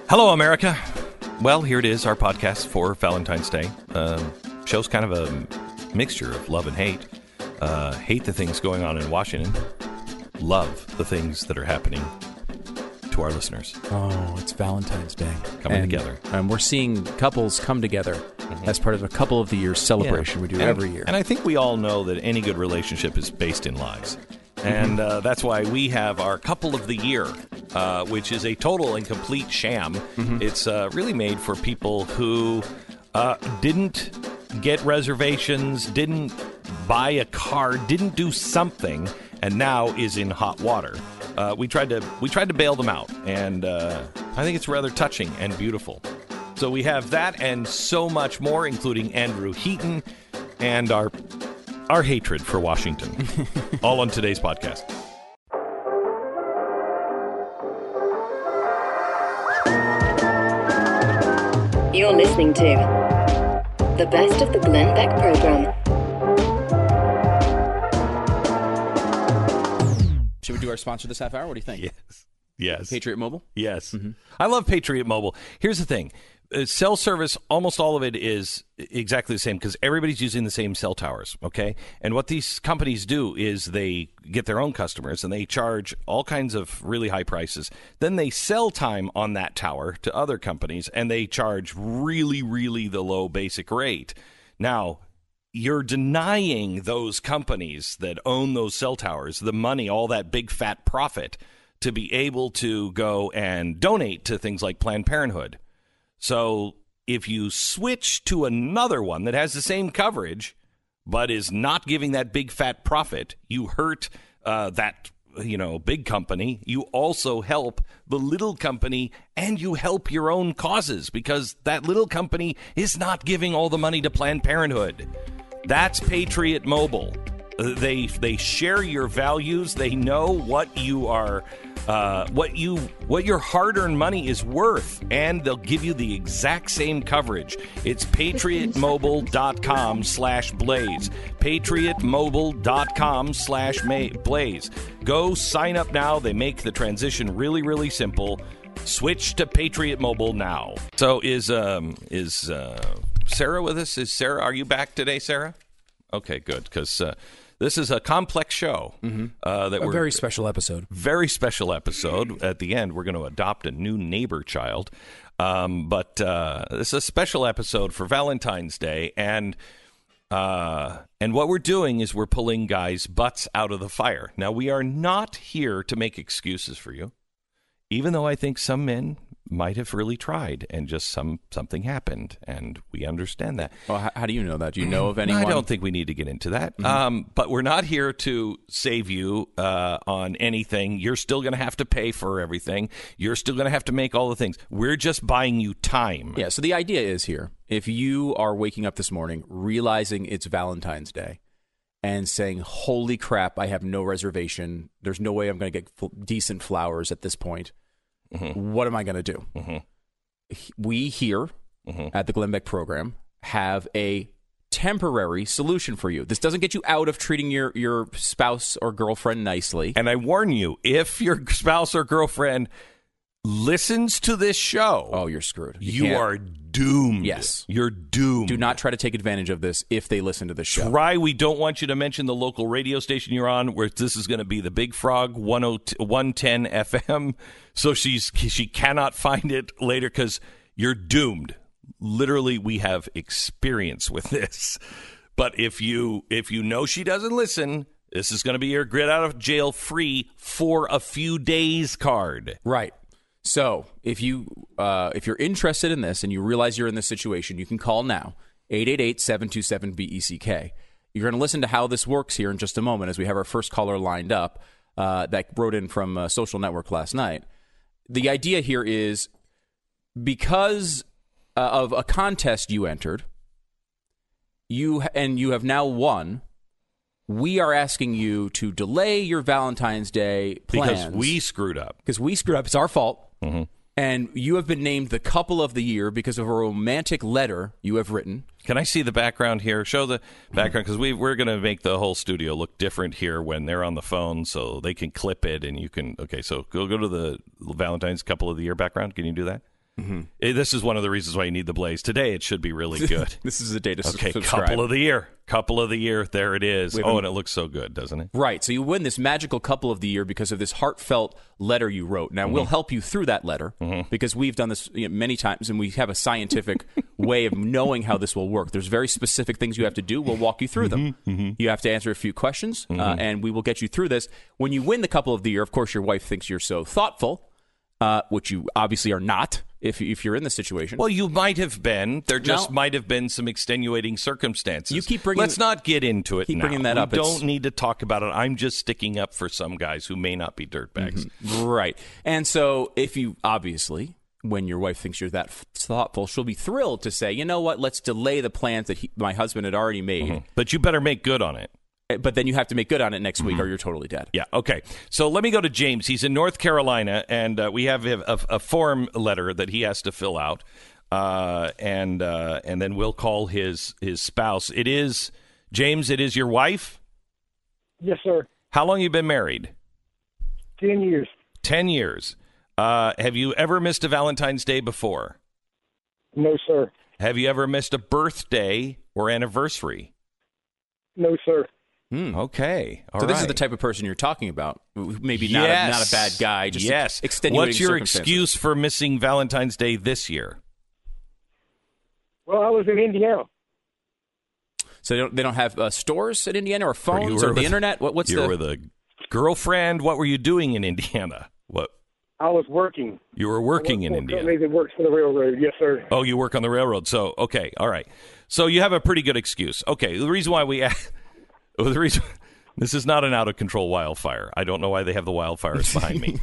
Hello, America. Well, here it is, our podcast for Valentine's Day. Show's kind of a mixture of love and hate. Hate the things going on in Washington. Love the things that are happening to our listeners. Oh, it's Valentine's Day. Coming together. And we're seeing couples come together as part of a couple of the years celebration we do every year. And I think we all know that any good relationship is based in lies. And that's why we have our Couple of the Year, which is a total and complete sham. It's really made for people who didn't get reservations, didn't buy a car, didn't do something, and now is in hot water. We tried to bail them out, and I think it's rather touching and beautiful. So we have that and so much more, including Andrew Heaton and our hatred for Washington, all on today's podcast. You're listening to the best of the Glenn Beck program. Should we do our sponsor this half hour? What do you think? Yes. Patriot Mobile? Yes. I love Patriot Mobile. Here's the thing. Cell service, almost all of it is exactly the same because everybody's using the same cell towers, okay? And what these companies do is they get their own customers and they charge all kinds of really high prices. Then they sell time on that tower to other companies and they charge really, really the low basic rate. Now, you're denying those companies that own those cell towers the money, all that big fat profit, to be able to go and donate to things like Planned Parenthood. So if you switch to another one that has the same coverage but is not giving that big fat profit, you hurt that big company. You also help the little company and you help your own causes because that little company is not giving all the money to Planned Parenthood. That's Patriot Mobile. They share your values. They know what you are, what your hard-earned money is worth, and they'll give you the exact same coverage. It's patriotmobile.com/blaze. patriotmobile.com/blaze. Go sign up now. They make the transition really, really simple. Switch to Patriot Mobile now. So is Sarah with us? Are you back today, Sarah? Okay, good, because this is a complex show. A very special episode. Very special episode. At the end, we're going to adopt a new neighbor child. But this is a special episode for Valentine's Day. And what we're doing is we're pulling guys' butts out of the fire. Now, we are not here to make excuses for you, even though I think some men might have really tried and just something happened, and we understand that. Well, how do you know that? Do you know of anyone? I don't think we need to get into that. But we're not here to save you on anything. You're still going to have to pay for everything. You're still going to have to make all the things. We're just buying you time. Yeah, so the idea is here, if you are waking up this morning realizing it's Valentine's Day and saying, holy crap, I have no reservation, there's no way I'm going to get decent flowers at this point, what am I going to do? We here at the Glenn Beck program have a temporary solution for you. This doesn't get you out of treating your spouse or girlfriend nicely. And I warn you, if your spouse or girlfriend listens to this show, oh, you're screwed. You are doomed. Yes. You're doomed. Do not try to take advantage of this if they listen to this show. We don't want you to mention the local radio station you're on, where this is going to be the Big Frog 110 FM. So she cannot find it later because you're doomed. Literally, we have experience with this. But if you know she doesn't listen, this is going to be your get out of jail free for a few days card. Right. So if you're interested in this and you realize you're in this situation, you can call now, 888-727-BECK. You're going to listen to how this works here in just a moment as we have our first caller lined up that wrote in from Social Network last night. The idea here is because of a contest you entered, you have now won. We are asking you to delay your Valentine's Day plans. Because we screwed up. It's our fault. And you have been named the couple of the year because of a romantic letter you have written. Can I see the background here? Show the background, because we're going to make the whole studio look different here when they're on the phone, so they can clip it and you can. Okay, so go to the Valentine's couple of the year background. Can you do that? This is one of the reasons why you need the Blaze. Today, it should be really good. This is a day to Okay, subscribe. couple of the year. There it is. And it looks so good, doesn't it? Right. So you win this magical couple of the year because of this heartfelt letter you wrote. Now, we'll help you through that letter because we've done this many times, and we have a scientific way of knowing how this will work. There's very specific things you have to do. We'll walk you through them. You have to answer a few questions, and we will get you through this. When you win the couple of the year, of course, your wife thinks you're so thoughtful, which you obviously are not. If you're in this situation. Well, you might have been. There just might have been some extenuating circumstances. You keep bringing. Let's not get into it keep now. Bringing that up. We don't need to talk about it. I'm just sticking up for some guys who may not be dirtbags. Right. And so if you, obviously, when your wife thinks you're that thoughtful, she'll be thrilled to say, you know what, let's delay the plans that my husband had already made. But you better make good on it. But then you have to make good on it next week or you're totally dead. Yeah, okay. So let me go to James. He's in North Carolina, and we have a form letter that he has to fill out, and then we'll call his spouse. It is, James, it is your wife? Yes, sir. How long you been married? 10 years. 10 years. Have you ever missed a Valentine's Day before? No, sir. Have you ever missed a birthday or anniversary? No, sir. Okay. All so this right. is the type of person you're talking about. Maybe not a bad guy. Just extenuating What's your circumstances. excuse for missing Valentine's Day this year? Well, I was in Indiana. So they don't have stores in Indiana or phones or the internet? What's you were with a girlfriend. What were you doing in Indiana? What? I was working. You were working in Indiana. Company that works for the railroad. Yes, sir. Oh, you work on the railroad. So, okay. All right. So you have a pretty good excuse. Okay. The reason why this is not an out of control wildfire. I don't know why they have the wildfires behind me.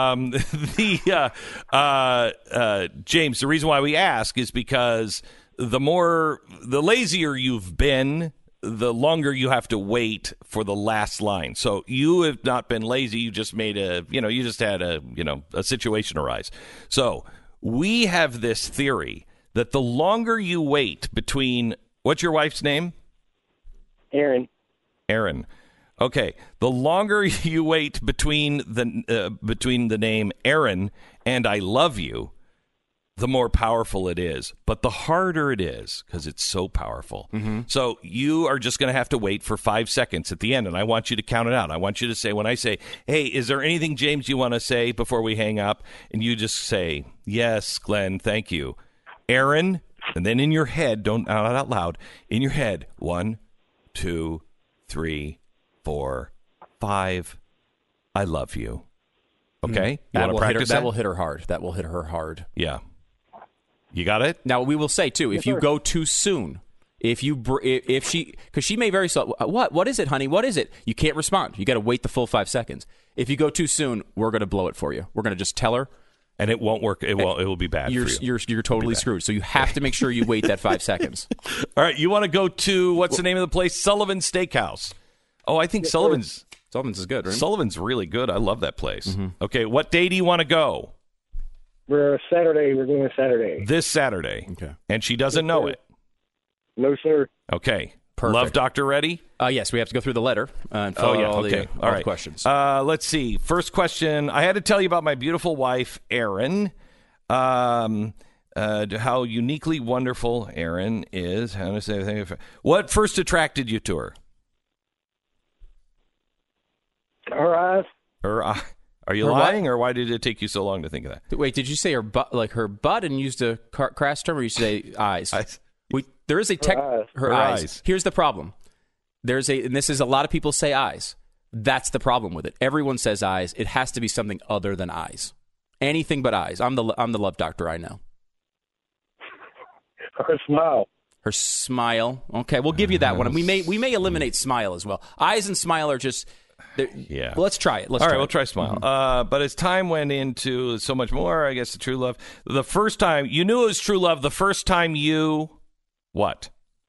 James, the reason why we ask is because the lazier you've been, the longer you have to wait for the last line. So you have not been lazy. You just made you just had a situation arise. So we have this theory that the longer you wait between, what's your wife's name? Aaron. Okay. The longer you wait between the name Aaron and I love you, the more powerful it is. But the harder it is because it's so powerful. So you are just going to have to wait for 5 seconds at the end, and I want you to count it out. I want you to say, when I say, hey, is there anything, James, you want to say before we hang up? And you just say, yes, Glenn, thank you. Aaron, and then in your head, not out loud, in your head, 1, 2, 3, 4, 5. I love you. Okay? That will hit her hard. That will hit her hard. Yeah. You got it? Now, we will say, too, if you go too soon, if she, because she may very so, what is it, honey? What is it? You can't respond. You got to wait the full 5 seconds. If you go too soon, we're going to blow it for you. We're going to just tell her. And it won't work. It will be bad for you. You're totally screwed. So you have to make sure you wait that 5 seconds. All right. You want to go to, what's the name of the place? Sullivan's Steakhouse. Oh, I think Sullivan's is good, right? Sullivan's really good. I love that place. Okay. What day do you want to go? We're Saturday. We're going Saturday. This Saturday. Okay. And she doesn't know it. No, sir. Okay. Perfect. Love Doctor ready? Yes, we have to go through the letter and fill out all the questions. Let's see. First question. I had to tell you about my beautiful wife, Erin. How uniquely wonderful Erin is. How to say anything? What first attracted you to her? Her eyes. Are you lying, or why did it take you so long to think of that? Wait, did you say her butt, like her butt, and used a crass term, or you say eyes? There is a her eyes. Here's the problem. And this is a lot of people say eyes. That's the problem with it. Everyone says eyes. It has to be something other than eyes. Anything but eyes. I'm the love doctor. I know. Her smile. Her smile. Okay, we'll give you that one. We may eliminate smile as well. Eyes and smile are just. Yeah. Well, let's try it. All right, we'll try smile. But as time went into so much more, I guess, the true love. The first time you knew it was true love. The first time you. What?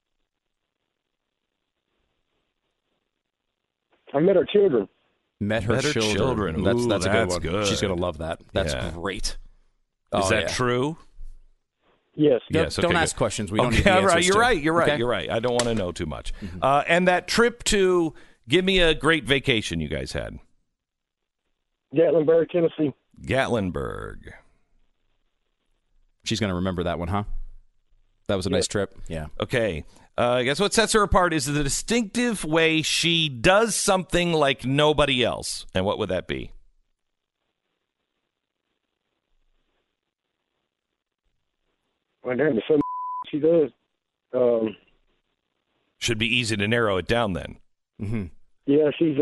I met her children. Met her children. Ooh, that's a good one. Good. She's going to love that. That's great. Is that true? Yes. Don't ask questions. We don't need the all right. answers You're to. right. You're right. Okay? You're right. I don't want to know too much. And that trip to, give me a great vacation you guys had. Gatlinburg, Tennessee. Gatlinburg. She's going to remember that one, huh? That was a nice trip. Yeah. Okay. Guess what sets her apart is the distinctive way she does something like nobody else. And what would that be? Well, damn, there's so she does. Should be easy to narrow it down then. Mm-hmm. Yeah, she's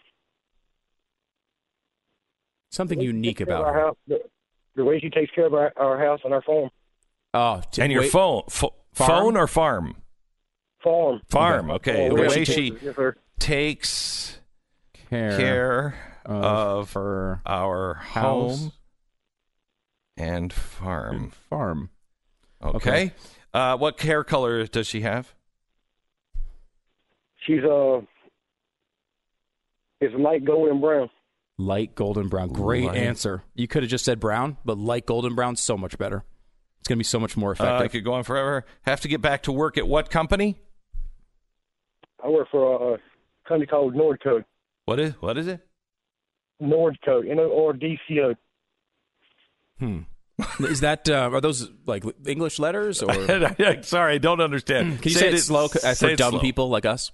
Something unique takes care about of her. our house, the way she takes care of our house and our farm. Oh, And your phone phone or farm? Farm. Okay. The The way way she she Yes, sir. takes care of her our house home and farm. farm. Okay. What hair color does she have? She's it's light golden brown. Light golden brown. Great Light. answer. You could have just said brown, but light golden brown's so much better. It's going to be so much more I effective. could go on forever. Have to get back to work at what company? I work for a company called Nordco. What is it? Nordco, Nordco. Is that are those like English letters or? Sorry, I don't understand. Can you say it slow for it dumb slow. people like us?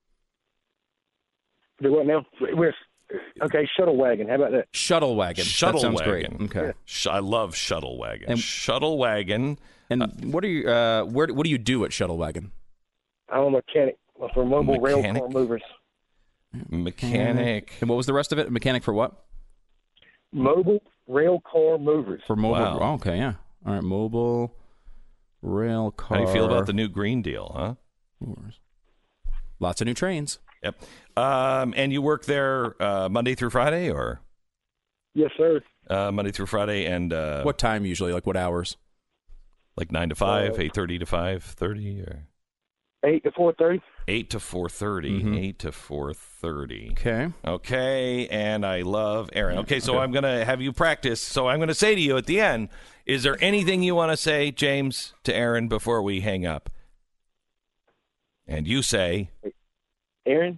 Do what now? Okay, shuttle wagon. How about that? Shuttle wagon. Shuttle that sounds wagon. great. Okay. I love shuttle wagon. And- Shuttle wagon. And what are you? What do you do at Shuttle Wagon? I'm a mechanic for mobile rail Mechanic? car movers. Mechanic. And what was the rest of it? Mechanic for what? Mobile rail car movers. For mobile. Wow. Oh, okay, yeah. All right, mobile rail car. How do you feel about the new Green Deal, huh? Lots of new trains. Yep. And you work there Monday through Friday, or Yes, sir. Monday through Friday, and What time usually? Like what hours? like 9 to 5, 8:30 to 5:30, or 8 to 4:30. 8 to 4:30, Mhm. 8 to 4:30. Okay. Okay, and I love Aaron. Okay, so I'm going to have you practice. So I'm going to say to you at the end, is there anything you want to say, James, to Aaron before we hang up? And you say, Aaron,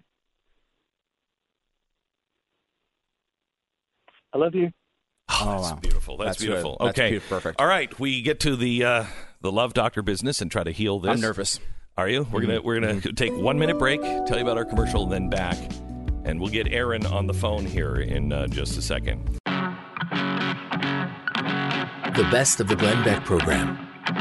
I love you. oh, that's wow. beautiful. That's That's good. beautiful. That's Okay. perfect. All right, we get to the love doctor business and try to heal this. I'm nervous. Are you? We're gonna take 1 minute break, tell you about our commercial, and then back, and we'll get Aaron on the phone here in just a second. The best of the Glenn Beck program.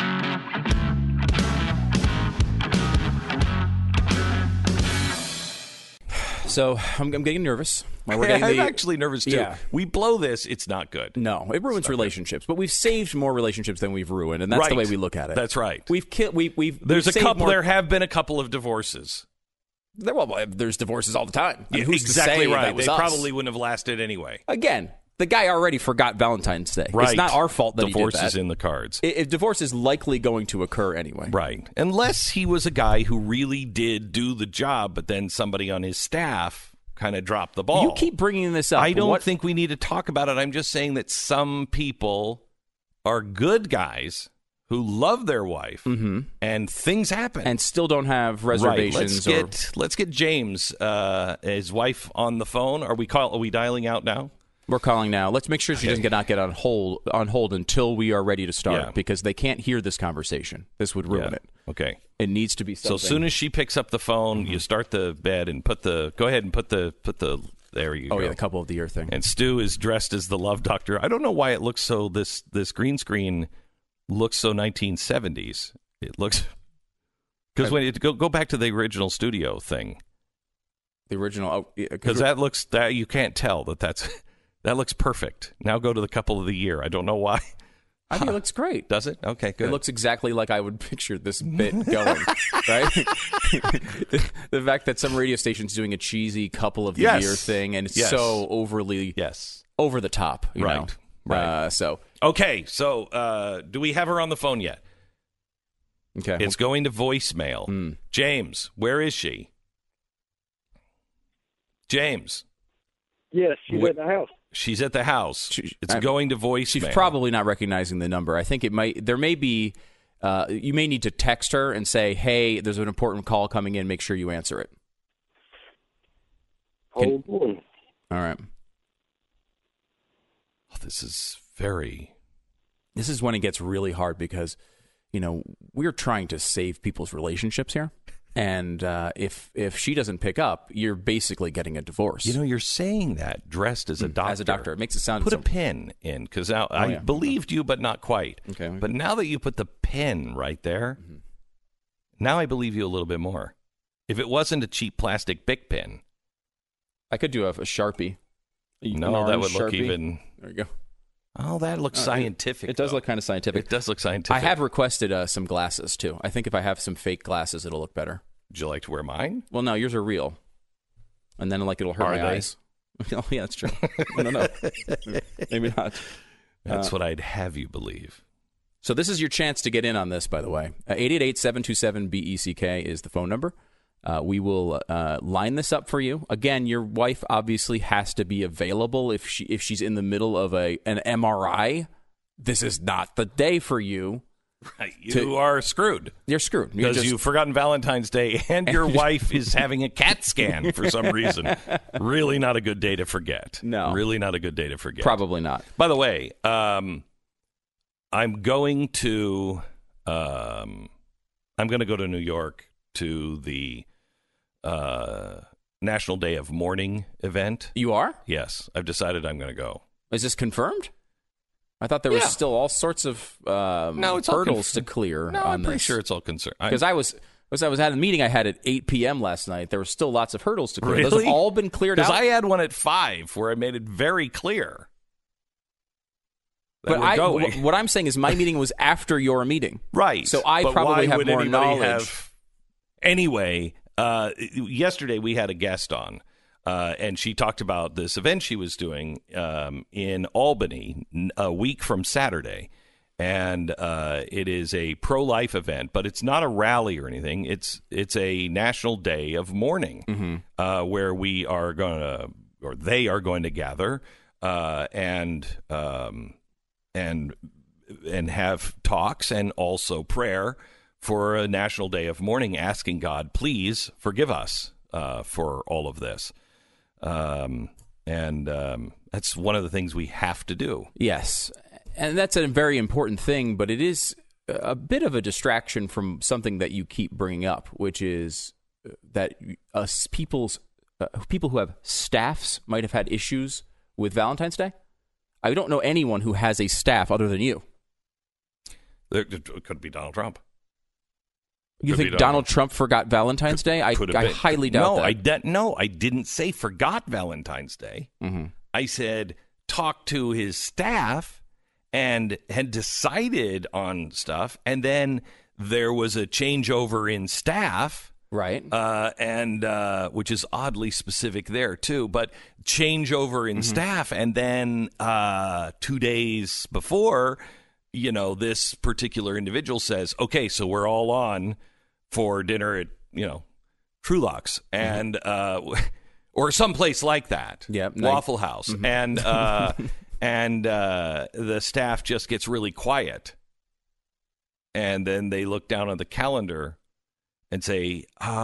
So I'm getting nervous. We're getting I'm the- actually nervous too. Yeah. We blow this, it's not good. No, it ruins relationships, but we've saved more relationships than we've ruined, and that's the Right. way we look at it. That's right. We've There's a saved couple. more- There have been a couple of divorces. there's divorces all the time. I mean, who's exactly to say right. That was They us? probably wouldn't have lasted anyway. Again, the guy already forgot Valentine's Day. Right. It's not our fault that divorce he did is that. in the cards. If divorce is likely going to occur anyway. Right. Unless he was a guy who really did do the job, but then somebody on his staff kind of dropped the ball. You keep bringing this up. I don't What- think we need to talk about it. I'm just saying that some people are good guys who love their wife, and things happen. and still don't have reservations. Right. Let's get James, his wife, on the phone. Are we dialing out now? We're calling now. Let's make sure she doesn't not get on hold until we are ready to start, Yeah. because they can't hear this conversation. This would ruin Yeah. it. Okay. It needs to be So something. as soon as she picks up the phone, you start the bed and go ahead and put the there you go. yeah, the couple of the year thing. And Stu is dressed as the love doctor. I don't know why it looks so this green screen looks so 1970s. It looks because when you go back to the original studio thing, The original, because that you can't tell that's that looks perfect. Now go to the couple of the year. I don't know why. I think it looks great. Does it? Okay, good. It looks exactly like I would picture this bit going, right? the fact that some radio station's doing a cheesy couple of the Yes. year thing, and it's Yes. so overly yes. over the top, you Right. know? Right. So, Okay, so do we have her on the phone yet? okay. It's going to voicemail. Hmm. James, where is she? James, Yes, she's at the house. she's at the house. It's going to voicemail. She's probably not recognizing the number. I think there may be, you may need to text her and say, hey, there's an important call coming in. Make sure you answer it. Hold on. All right. Oh, this is very. This is when it gets really hard because, we're trying to save people's relationships here. And if she doesn't pick up, you're basically getting a divorce. You're saying that dressed as a doctor. As a doctor. It makes it sound... Put a pin in, because I believed you, but not quite. Okay. But now that you put the pin right there, now I believe you a little bit more. If it wasn't a cheap plastic Bic pen... I could do a Sharpie. No, that would look Sharpie. even... There you go. Oh, that looks scientific. It does look kind of scientific. It does look scientific. I have requested some glasses, too. I think if I have some fake glasses, it'll look better. Would you like to wear mine? Well, no, yours are real. And then, it'll hurt my eyes. Oh, yeah, that's true. No. Maybe not. That's what I'd have you believe. So this is your chance to get in on this, by the way. 888-727-BECK is the phone number. We will line this up for you. Again, your wife obviously has to be available if she's in the middle of an MRI. This is not the day for you. Right, you are screwed. You're screwed. Because you've forgotten Valentine's Day and your wife is having a CAT scan for some reason. Really not a good day to forget. No. Really not a good day to forget. Probably not. By the way, I'm going to go to New York to the National Day of Mourning event. You are? Yes. I've decided I'm going to go. Is this confirmed? I thought there was still all sorts of hurdles to clear. No, I'm pretty sure it's all concerned. Because I was at a meeting I had at 8 p.m. last night. There were still lots of hurdles to clear. Really? Those have all been cleared out. Because I had one at 5 where I made it very clear. But what I'm saying is my meeting was after your meeting. Right. So I probably have more knowledge. Anyway, yesterday we had a guest on. And she talked about this event she was doing in Albany a week from Saturday. And it is a pro-life event, but it's not a rally or anything. It's a national day of mourning where we are going to, or they are going to gather and have talks and also prayer for a national day of mourning, asking God, please forgive us for all of this. That's one of the things we have to do. Yes. And that's a very important thing, but it is a bit of a distraction from something that you keep bringing up, which is that people who have staffs might have had issues with Valentine's Day. I don't know anyone who has a staff other than you. It could be Donald Trump. You think Donald Trump forgot Valentine's Day? I highly doubt that. No, I didn't say forgot Valentine's Day. Mm-hmm. I said talk to his staff and had decided on stuff, and then there was a changeover in staff. Right. And which is oddly specific there, too. But changeover in staff, and then 2 days before, this particular individual says, okay, so we're all on for dinner at, Trulock's and or someplace like that. Yeah, Waffle House. And the staff just gets really quiet. And then they look down on the calendar and say,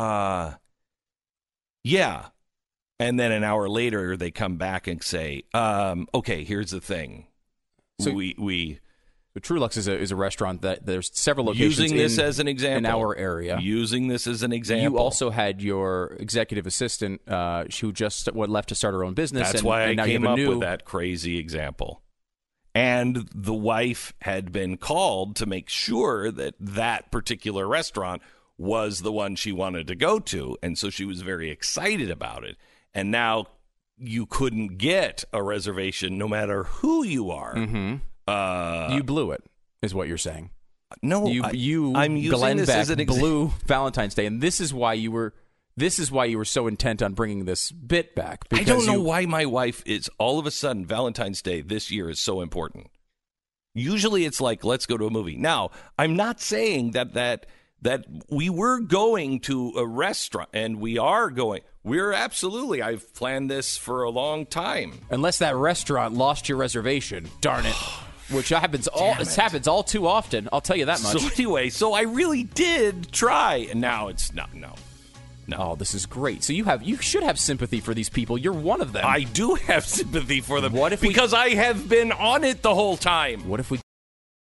yeah. And then an hour later, they come back and say, okay, here's the thing. So Trulux is a restaurant that there's several locations using this as an example in our area. Using this as an example. You also had your executive assistant who just left to start her own business. That's why I came up with that crazy example. And the wife had been called to make sure that that particular restaurant was the one she wanted to go to. And so she was very excited about it. And now you couldn't get a reservation no matter who you are. You blew it, is what you're saying. No, I'm using Glenn this Beck as an blew Valentine's Day, and this is why you were so intent on bringing this bit back. I don't know why my wife is all of a sudden Valentine's Day this year is so important. Usually it's like, let's go to a movie. Now, I'm not saying that we were going to a restaurant, and we are going. I've planned this for a long time. Unless that restaurant lost your reservation, darn it. Which happens happens all too often. I'll tell you that much. So anyway, I really did try, and now it's not. No. Oh, this is great. So you should have sympathy for these people. You're one of them. I do have sympathy for them. Because I have been on it the whole time. What if we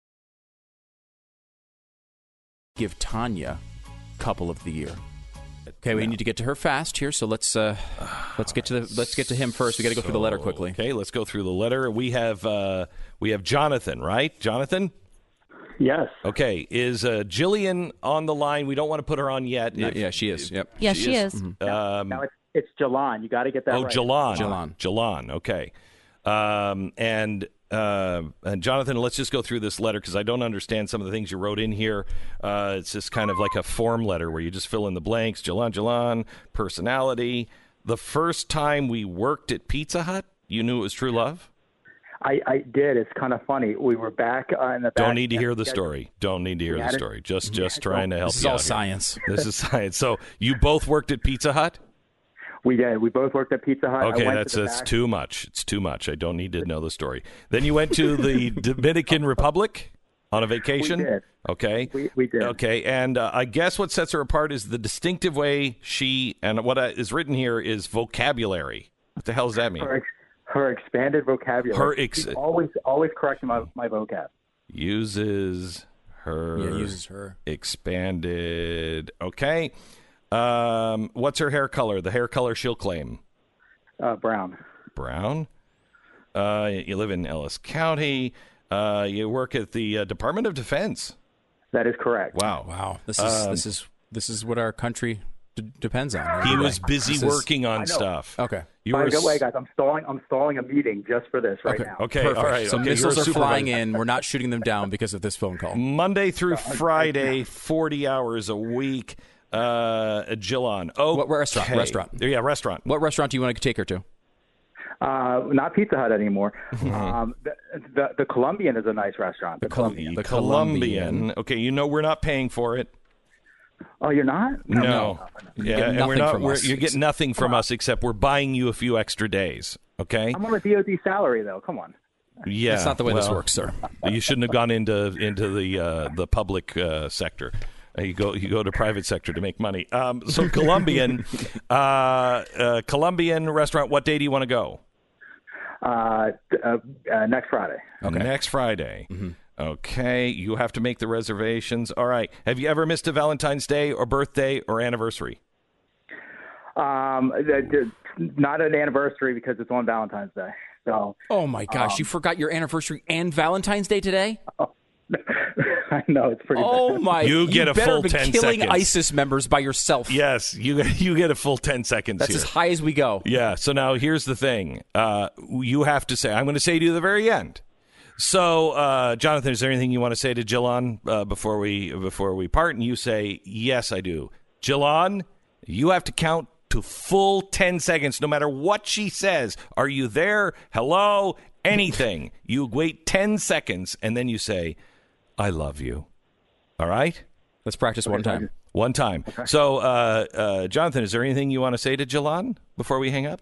give Tanya couple of the year. Okay, we need to get to her fast here, so let's get to him first. We got to go through the letter quickly. Okay, let's go through the letter. We have Jonathan, right? Jonathan? Yes. Okay, is Jillian on the line? We don't want to put her on yet. Yeah, she is. Yep. Yeah, she is. Mm-hmm. No, it's Jalan. You got to get that right. Jalan. Okay. And Jonathan, let's just go through this letter because I don't understand some of the things you wrote in here. It's just kind of like a form letter where you just fill in the blanks. Jalan, personality. The first time we worked at Pizza Hut, you knew it was true love? I did. It's kind of funny. We were back in the back. Don't need to hear the story. Don't need to hear the story. Just trying to help you out. This is all science. This is science. So you both worked at Pizza Hut? We did. We both worked at Pizza Hut. Okay, that's too much. It's too much. I don't need to know the story. Then you went to the Dominican Republic on a vacation? We did. Okay. We did. Okay, and I guess what sets her apart is the distinctive way and what is written here is vocabulary. What the hell does that mean? Her expanded vocabulary. She's always correcting my vocab. Uses her expanded. Okay. What's her hair color? The hair color she'll claim. Brown. You live in Ellis County. You work at the Department of Defense. That is correct. Wow. This is what our country depends on. He was busy working on stuff. Okay. By the way, guys, I'm stalling a meeting just for this now. Okay. Perfect. All right. So missiles are flying in. We're not shooting them down because of this phone call. Monday through Friday, 40 hours a week. Jillan. Oh, what restaurant? Yeah, restaurant. What restaurant do you want to take her to? Not Pizza Hut anymore. The Colombian is a nice restaurant. The Colombian. Okay, we're not paying for it. Oh, you're not? No. Yeah, and we're not. You get nothing from us us except we're buying you a few extra days. Okay. I'm on a DoD salary though. Come on. Yeah, that's not the way this works, sir. You shouldn't have gone into the public sector. You go to private sector to make money. So Colombian restaurant. What day do you want to go? Next Friday. Okay. Next Friday. Mm-hmm. Okay. You have to make the reservations. All right. Have you ever missed a Valentine's Day or birthday or anniversary? Not an anniversary because it's on Valentine's Day. So. Oh my gosh! You forgot your anniversary and Valentine's Day today. I know, it's pretty bad. My! You get a full 10 seconds. Killing ISIS members by yourself. Yes, you get a full 10 seconds. That's here. as high as we go. Yeah. So now here's the thing. You have to say. I'm going to say to you at the very end. So, Jonathan, is there anything you want to say to Jillan before we part? And you say, yes, I do. Jillan, you have to count to full 10 seconds, no matter what she says. Are you there? Hello? Anything. You wait 10 seconds, and then you say, I love you. All right? Let's practice one time. One time. Okay. So, Jonathan, is there anything you want to say to Jillan before we hang up?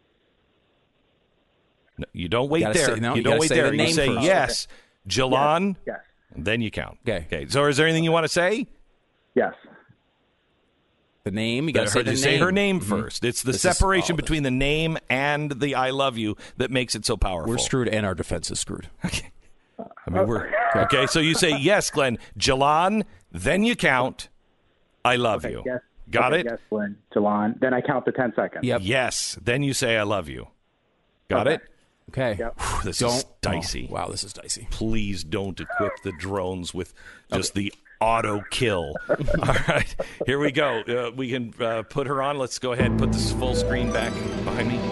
No, you don't wait there. You don't wait there. You say first. Yes, Jillan. Yes. Then you count. Okay. So, is there anything you want to say? Yes. The name. You got to say the name. Say her name first. It's the separation between the name and the "I love you" that makes it so powerful. We're screwed, and our defense is screwed. Okay. I mean, we're okay. So you say yes, Glenn. Jillan. Then you count. I love you. Yes. Got it. Yes, Glenn. Jillan. Then I count to 10 seconds. Yep. Yes. Then you say I love you. Got it. Okay. Yep. This is dicey. Oh, wow, this is dicey. Please don't equip the drones with just the auto kill. All right, here we go. We can put her on. Let's go ahead and put this full screen back behind me.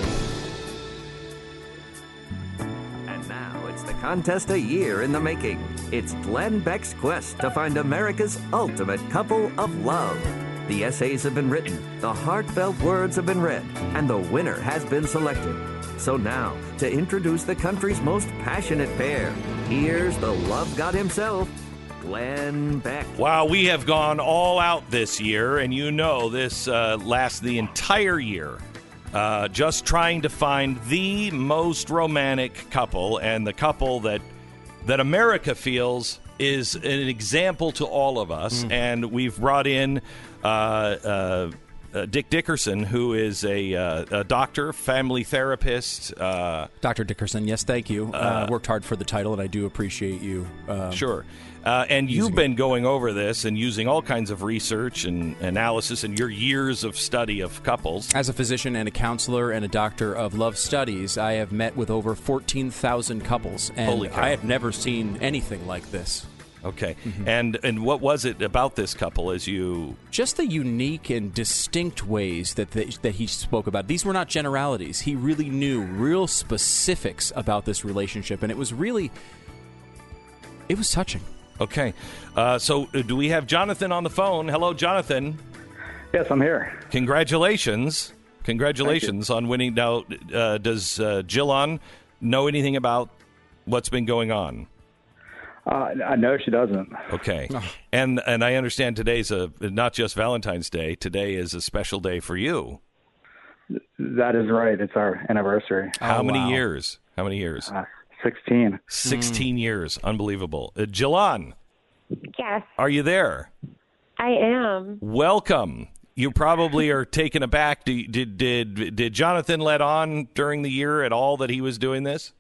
And now it's the contest a year in the making. It's Glenn Beck's quest to find America's ultimate couple of love. The essays have been written, the heartfelt words have been read, and the winner has been selected. So now, to introduce the country's most passionate pair, here's the love god himself, Glenn Beck. Wow, we have gone all out this year, and this lasts the entire year. Just trying to find the most romantic couple, and the couple that America feels is an example to all of us. And we've brought in Dick Dickerson, who is a doctor, family therapist. Dr. Dickerson, yes, thank you. Worked hard for the title, and I do appreciate you. Sure. And you've been going over this and using all kinds of research and analysis and your years of study of couples. As a physician and a counselor and a doctor of love studies, I have met with over 14,000 couples, and Holy cow. I have never seen anything like this. Okay. And what was it about this couple as you... Just the unique and distinct ways that he spoke about. These were not generalities. He really knew real specifics about this relationship, and it was touching. Okay. So do we have Jonathan on the phone? Hello, Jonathan. Yes, I'm here. Congratulations on winning. Now, does Jillan know anything about what's been going on? No, she doesn't. Okay. And I understand today's not just Valentine's Day. Today is a special day for you. That is right. It's our anniversary. How many wow. years? 16. 16 years. Unbelievable. Jillan, Yes, are you there? I am. Welcome. You probably are taken aback. Did Jonathan let on during the year at all that he was doing this?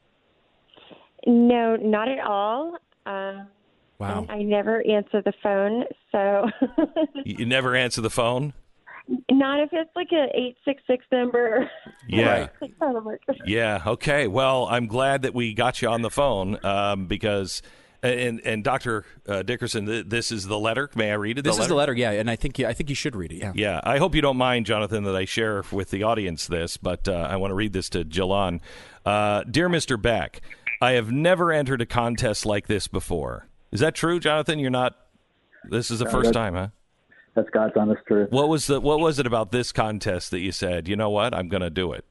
No, not at all. Wow. I never answer the phone, so You never answer the phone? not if it's like a 866 number. Yeah. Right. Yeah. Okay. Well, I'm glad that we got you on the phone because, and Dr. Dickerson, this is the letter. May I read it? This is the letter, yeah, and I think you should read it, yeah. Yeah. I hope you don't mind, Jonathan, that I share with the audience this, but I want to read this to Jillan. Dear Mr. Beck, I have never entered a contest like this before. Is that true, Jonathan? You're not. This is the first time, huh? That's God's honest truth. What was it about this contest that you said, you know what, I'm going to do it?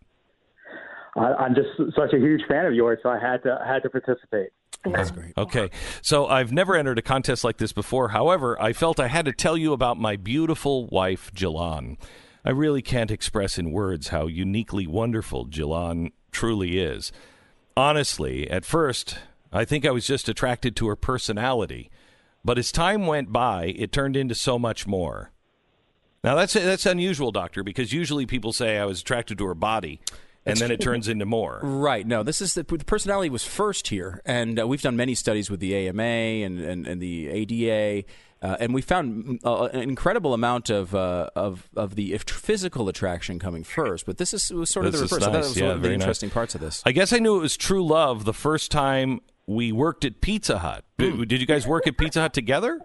I'm just such a huge fan of yours, so I had to participate. That's great. Okay. So I've never entered a contest like this before. However, I felt I had to tell you about my beautiful wife, Jillan. I really can't express in words how uniquely wonderful Jillan truly is. Honestly, at first, I think I was just attracted to her personality. But as time went by, it turned into so much more. Now, that's unusual, Doctor, because usually people say I was attracted to her body, and then it turns into more. Right. No, this is the personality was first here, and we've done many studies with the AMA and the ADA, and we found an incredible amount of the physical attraction coming first. But this was sort of the This is reverse. I thought nice. that was Yeah, one of the very interesting nice. parts of this. I guess I knew it was true love the first time we worked at Pizza Hut. Did you guys work at Pizza Hut together?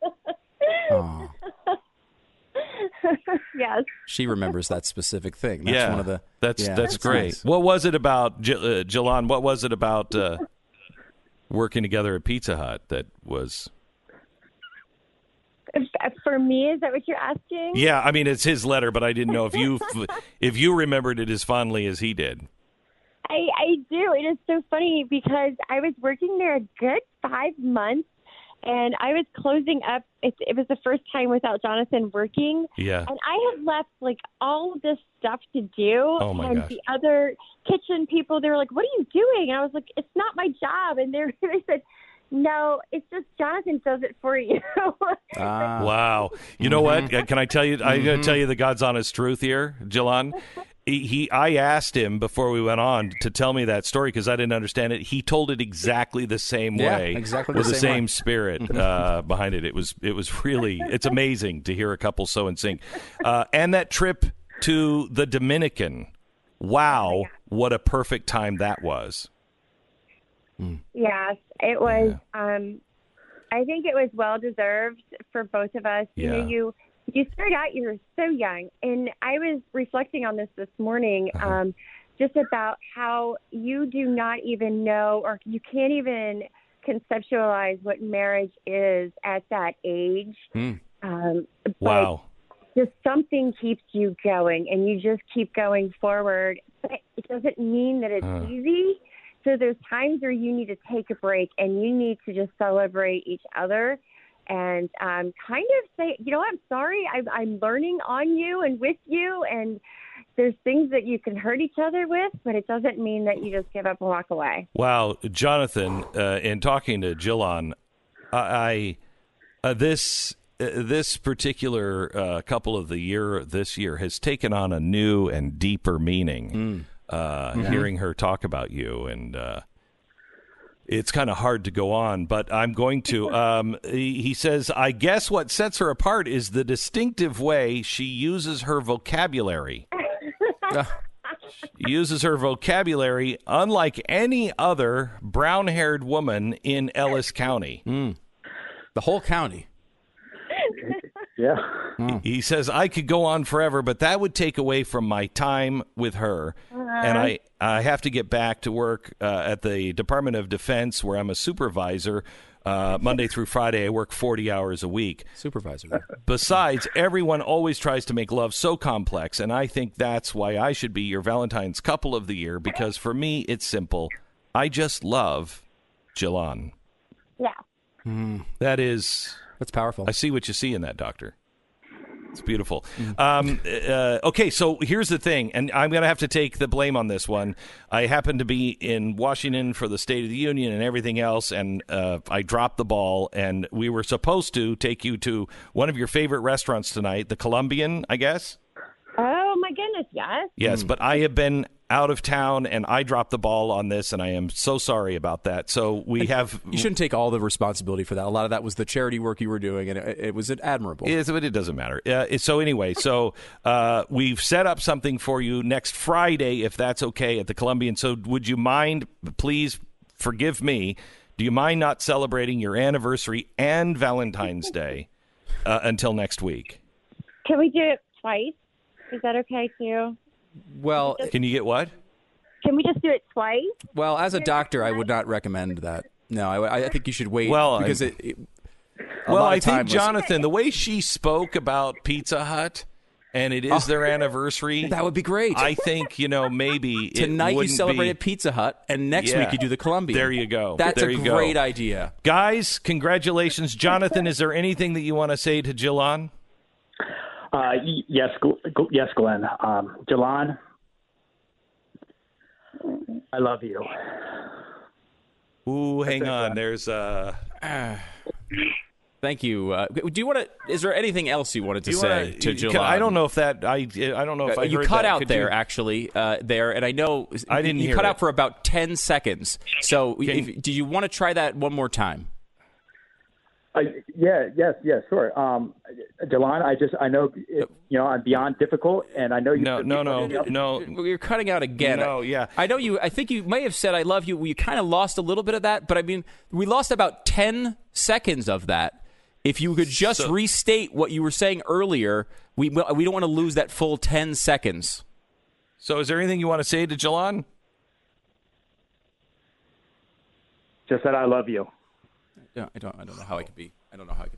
Oh, Yes. she remembers that specific thing. That's one of the. That's great. Nice. What was it about, Jillan? What was it about working together at Pizza Hut that was? For me, is that what you're asking? Yeah, I mean it's his letter, but I didn't know if you remembered it as fondly as he did. I do. It is so funny because I was working there a good 5 months, and I was closing up. It was the first time without Jonathan working. Yeah. And I had left like all this stuff to do. Oh, my and gosh. the other kitchen people, they were like, "What are you doing?" And I was like, "It's not my job." And they said, "No, it's just Jonathan does it for you." Wow. You know what? Can I tell you? I'm going to tell you the God's honest truth here, Jillan. I asked him before we went on to tell me that story because I didn't understand it. He told it exactly the same way, exactly with the the same same way. spirit behind it. It was really it's amazing to hear a couple so in sync. And that trip to the Dominican, wow, what a perfect time that was. Yes, it was. I think it was well deserved for both of us. Yeah. You know, you start out, you're so young, and I was reflecting on this morning, just about how you do not even know, or you can't even conceptualize what marriage is at that age. Wow. Just something keeps you going, and you just keep going forward. But it doesn't mean that it's easy. So there's times where you need to take a break, and you need to just celebrate each other and kind of say, you know what, I'm sorry, I'm learning on you and with you, and there's things that you can hurt each other with, but it doesn't mean that you just give up and walk away. Wow, Jonathan, in talking to Jillan, this this particular couple of the year this year has taken on a new and deeper meaning. Hearing her talk about you, and it's kind of hard to go on, but I'm going to. He says, I guess what sets her apart is the distinctive way she uses her vocabulary. She uses her vocabulary unlike any other brown-haired woman in Ellis County. The whole county. Yeah. He says, I could go on forever, but that would take away from my time with her. And I have to get back to work at the Department of Defense, where I'm a supervisor. Monday through Friday, I work 40 hours a week. Supervisor. Besides, everyone always tries to make love so complex, and I think that's why I should be your Valentine's couple of the year, because for me, it's simple. I just love Jillan. Yeah. That's powerful. I see what you see in that, Doctor. It's beautiful. Okay, so here's the thing, and I'm going to have to take the blame on this one. I happened to be in Washington for the State of the Union and everything else, and I dropped the ball, and we were supposed to take you to one of your favorite restaurants tonight, the Colombian, I guess? Oh, my goodness, yes. Yes, but I have been out of town, and I dropped the ball on this, and I am so sorry about that. So we have... You shouldn't take all the responsibility for that. A lot of that was the charity work you were doing, and it was admirable. But it doesn't matter. So anyway, we've set up something for you next Friday, if that's okay, at the Colombian. So would you mind, please forgive me, do you mind not celebrating your anniversary and Valentine's Day until next week? Can we do it twice? Is that okay, too? Well, can you get what? Can we just do it twice? Well, as a doctor, I would not recommend that. No, I think you should wait. Well, because I think, Jonathan, the way she spoke about Pizza Hut, and it is their anniversary. That would be great. I think, maybe tonight you celebrated Pizza Hut, and next week you do the Colombian. There you go. That's a great idea. Guys, congratulations. Jonathan, is there anything that you want to say to Jillan? Yes, Glenn. Jillan, I love you. Ooh, hang on. There's Thank you. Do you want to? Is there anything else you wanted to say to Jillan? I don't know if that. I don't know if I you heard cut that. out Could there you? actually there, and I know I didn't. You hear cut it. out for about 10 seconds. So, do you want to try that one more time? Yes, sure. Jillan, I know, I'm beyond difficult, and I know you. No. You're cutting out again. No, yeah. I know you. I think you may have said "I love you." You kind of lost a little bit of that, but I mean, we lost about 10 seconds of that. If you could just restate what you were saying earlier, we don't want to lose that full 10 seconds. So, is there anything you want to say to Jillan? Just that I love you. Yeah, I don't know how I could be. I don't know how I could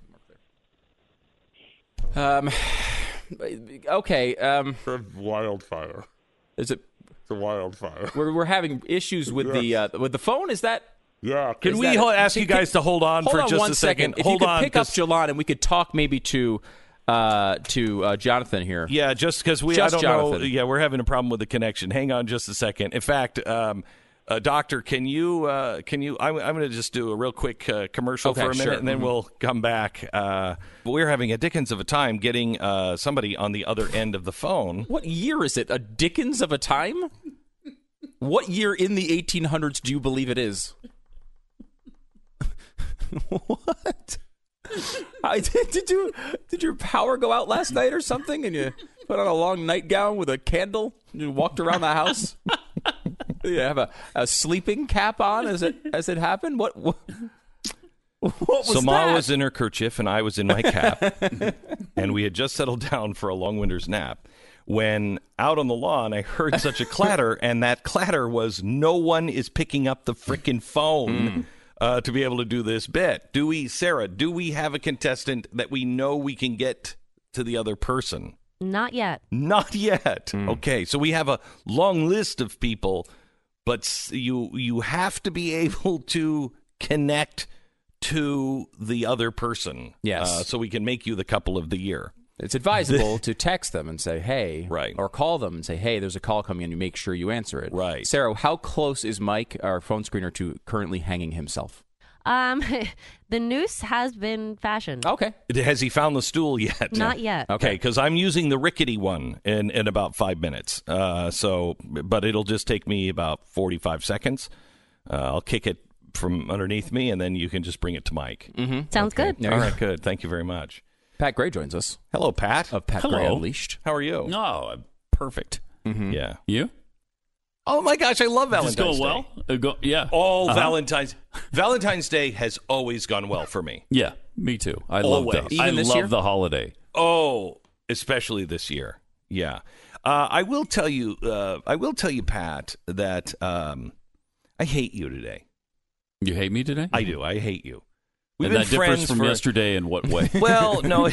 be more clear. Okay. It's a wildfire. Is it? It's a wildfire. We're having issues with the phone. Is that? Yeah. Can we ask you guys to hold on for just a second? If you could pick up Jillan, and we could talk maybe to Jonathan here. Yeah, just because I don't know. Yeah, we're having a problem with the connection. Hang on just a second. In fact, Doctor, can you? I'm going to just do a real quick commercial for a minute, sure. And then we'll come back. We're having a dickens of a time getting somebody on the other end of the phone. What year is it? A dickens of a time? What year in the 1800s do you believe it is? What? Did your power go out last night or something, and you put on a long nightgown with a candle and you walked around the house? You have a sleeping cap on as it happened? What was so that? Ma was in her kerchief and I was in my cap, and we had just settled down for a long winter's nap when out on the lawn I heard such a clatter, and that clatter was no one is picking up the frickin' phone to be able to do this bit. Sarah, do we have a contestant that we know we can get to the other person? Not yet. Not yet. Okay, so we have a long list of people, but you have to be able to connect to the other person. Yes. So we can make you the couple of the year. It's advisable to text them and say, hey, right, or call them and say, hey, there's a call coming, and you make sure you answer it. Right. Sarah, how close is Mike, our phone screener, to currently hanging himself? The noose has been fashioned. Okay. Has he found the stool yet? Not yet. Okay, because I'm using the rickety one in about 5 minutes. But it'll just take me about 45 seconds. I'll kick it from underneath me, and then you can just bring it to Mike. Mm-hmm. Sounds good. All right, good. Thank you very much. Pat Gray joins us. Hello, Pat. Of Pat Hello. Gray Unleashed. How are you? No, I'm perfect. Mm-hmm. Yeah. You? Oh my gosh, I love Valentine's Just going Day. well? Yeah. Oh, Valentine's Day has always gone well for me. Yeah, me too. I love Always. that. Even I this love year? the holiday. Oh, especially this year. Yeah. I will tell you, Pat, that I hate you today. You hate me today? I do. I hate you. We've And been that differs friends from for yesterday in what way? Well, no,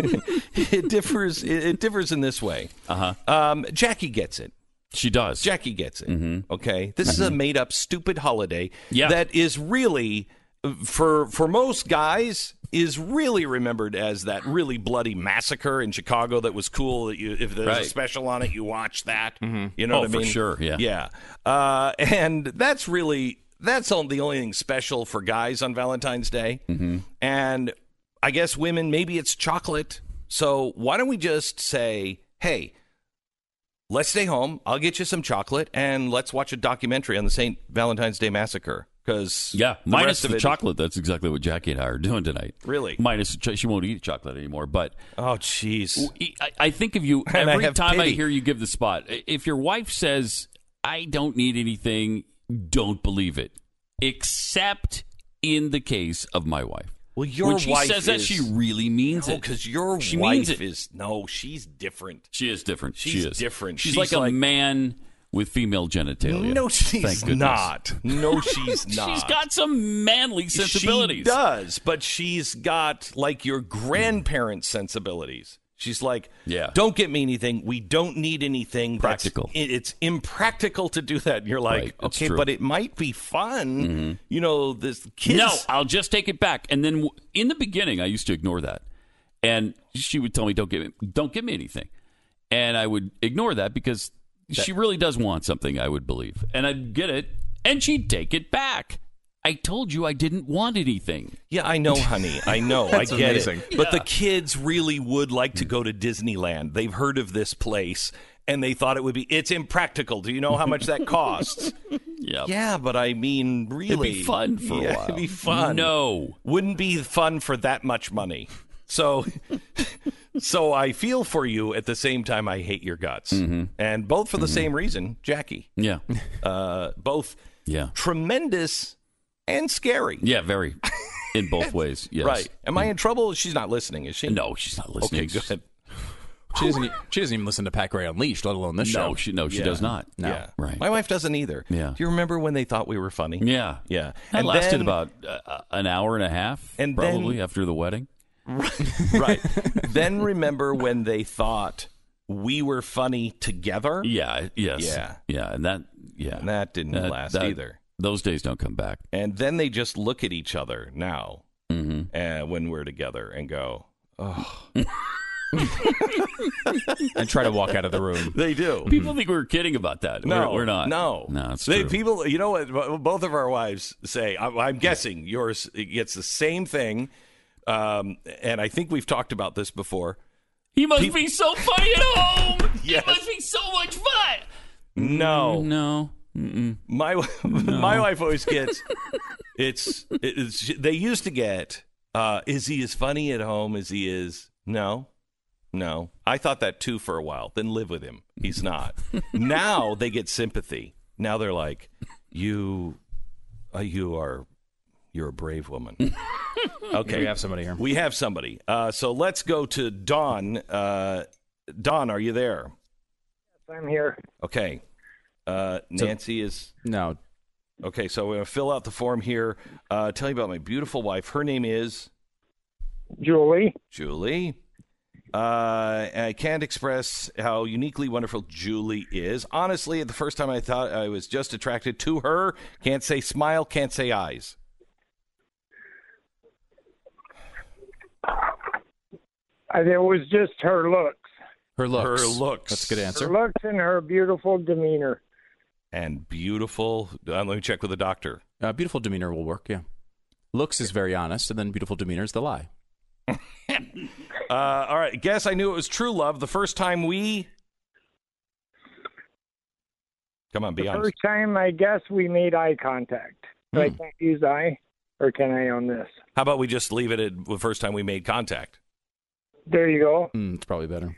it differs. It differs in this way. Jackie gets it. She does. Jackie gets it. Mm-hmm. Okay, this is a made-up, stupid holiday Yeah. that is really, for most guys, is really remembered as that really bloody massacre in Chicago that was cool. That if there's a special on it, you watch that. Mm-hmm. You know what I mean? for sure. Yeah. Yeah. And that's the only thing special for guys on Valentine's Day. Mm-hmm. And I guess women, maybe it's chocolate. So why don't we just say, hey, let's stay home. I'll get you some chocolate, and let's watch a documentary on the St. Valentine's Day Massacre. Because minus the chocolate. That's exactly what Jackie and I are doing tonight. Really? Minus she won't eat chocolate anymore. But oh, jeez. I think of you And every I have time I pity. hear you give the spot. If your wife says, "I don't need anything," don't believe it, except in the case of my wife. Well, your when she wife says that, is- she really means No, it. because your She wife means it. is no, she's different. She is different. She's she is different. She's, She's like a like- man with female genitalia. No, Thank she's goodness. not. No, she's not. She's got some manly sensibilities. She does, but she's got like your grandparents' sensibilities. She's like, Yeah. don't get me anything. We don't need anything. Practical. It's impractical to do that. And you're like, Right, it's okay, true. but it might be fun. Mhm. You know, this kids. No, I'll just take it back. And then in the beginning, I used to ignore that, and she would tell me, "Don't give me anything," and I would ignore that because she really does want something. I would believe, and I'd get it, and she'd take it back. I told you I didn't want anything. Yeah, I know, honey. I know. I That's get amazing. it. But the kids really would like to go to Disneyland. They've heard of this place, and they thought it would be. It's impractical. Do you know how much that costs? Yeah. Yeah, but I mean, really, It'd be fun for a while. It'd be fun. No. Wouldn't be fun for that much money. So, so I feel for you. At the same time, I hate your guts, and both for the same reason, Jackie. Yeah. Both Yeah. tremendous and scary. Yeah. Very. In both ways. Yes. Right. Am I in trouble? She's not listening, is she? No, she's not listening. Okay, good. She doesn't even listen to Pat Gray Unleashed, let alone this show. No, she Yeah. does not. No. Yeah. Right. My wife doesn't either. Yeah. Do you remember when they thought we were funny? Yeah. Yeah. That lasted then- about an hour and a half, And probably then- after the wedding. Right. Then remember when they thought we were funny together? Yeah. Yes. Yeah. Yeah. And that. Yeah. And that didn't last either. Those days don't come back. And then they just look at each other now Mm-hmm. when we're together and go, oh. And try to walk out of the room. They do. People think we're kidding about that. No, we're not. No, it's true. People, you know what? Both of our wives say. I'm guessing yours gets the same thing, and I think we've talked about this before. He must be so funny at home. Yes. He must be so much fun. No, No. Mm-mm. my wife always gets. It's they used to get. Is he as funny at home as he is? No. I thought that too for a while. Then live with him. He's not. Now they get sympathy. Now they're like, you're a brave woman. Okay, We have somebody here. we have somebody. So let's go to Dawn. Dawn, are you there? I'm here. Okay. Nancy is. No. Okay, so we're going to fill out the form here. Tell you about my beautiful wife. Her name is Julie. Julie. I can't express how uniquely wonderful Julie is. Honestly, the first time I thought I was just attracted to her. Can't say smile, can't say eyes. It was just her looks. Her looks. Her looks. That's a good answer. Her looks and her beautiful demeanor. And beautiful. Let me check with the doctor. Beautiful demeanor will work, yeah. Looks is very honest, and then beautiful demeanor is the lie. All right. Guess I knew it was true love the first time we... Come on, be honest. First time, I guess we made eye contact. So I can't use I, or can I on this? How about we just leave it at the first time we made contact? There you go. It's probably better.